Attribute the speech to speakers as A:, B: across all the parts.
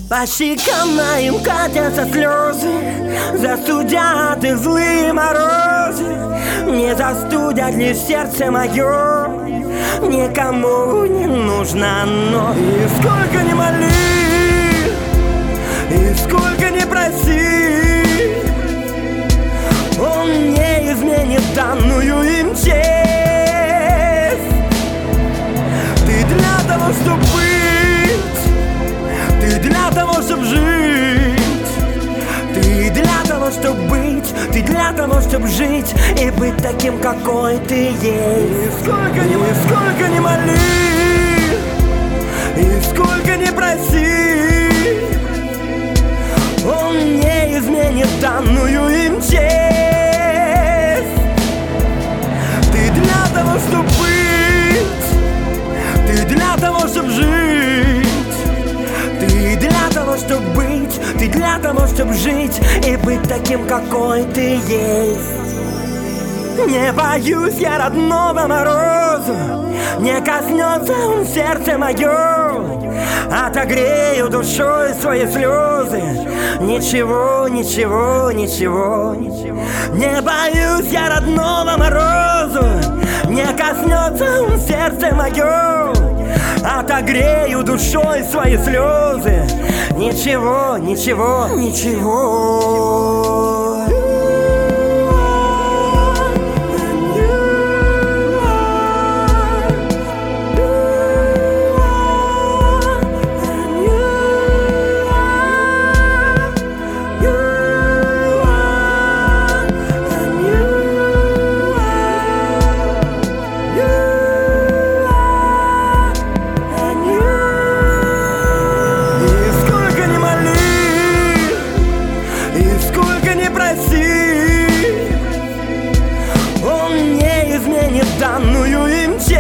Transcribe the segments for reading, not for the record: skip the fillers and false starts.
A: По щекам моим катятся слезы, застудят и злые морозы. Не застудят лишь сердце мое, никому не нужно оно. И сколько ни моли, и сколько ни проси, он не изменит данную им честь. Ты для того, чтобы быть, ты для того, чтобы жить, ты для того, чтобы быть, ты для того, чтобы жить и быть таким, какой ты есть. И сколько ни моли, и сколько ни проси, он не изменит данную им честь. Ты для того, чтобы быть, ты для того, чтобы жить, ты для того, чтобы быть, ты для того, чтобы жить и быть таким, какой ты есть. Не боюсь я родного мороза, не коснется он сердце мое, отогрею душой свои слезы. Ничего, ничего, ничего. Не боюсь я родного мороза, не коснется он сердце мое, отогрею душой свои слезы. Ничего, ничего, ничего. Он не изменит данную им честь.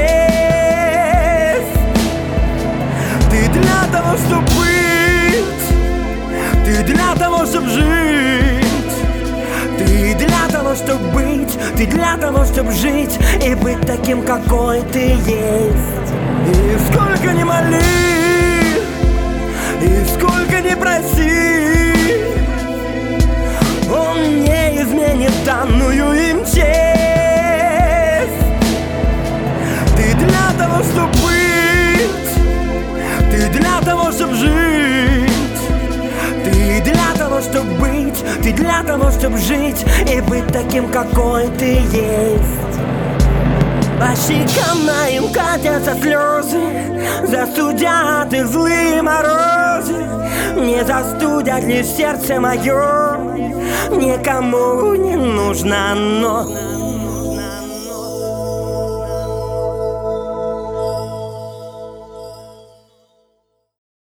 A: Ты для того, чтобы быть, ты для того, чтобы жить, ты для того, чтобы быть, ты для того, чтобы жить и быть таким, какой ты есть. И сколько ни моли, и сколько ни проси, он не изменит данную им честь. Ты для того, чтобы быть, ты для того, чтобы жить, ты для того, чтобы быть, ты для того, чтобы жить и быть таким, какой ты есть. По щекам моим катятся слезы, застудят и злые морозы. Не застудят лишь сердце мое, никому не нужно оно.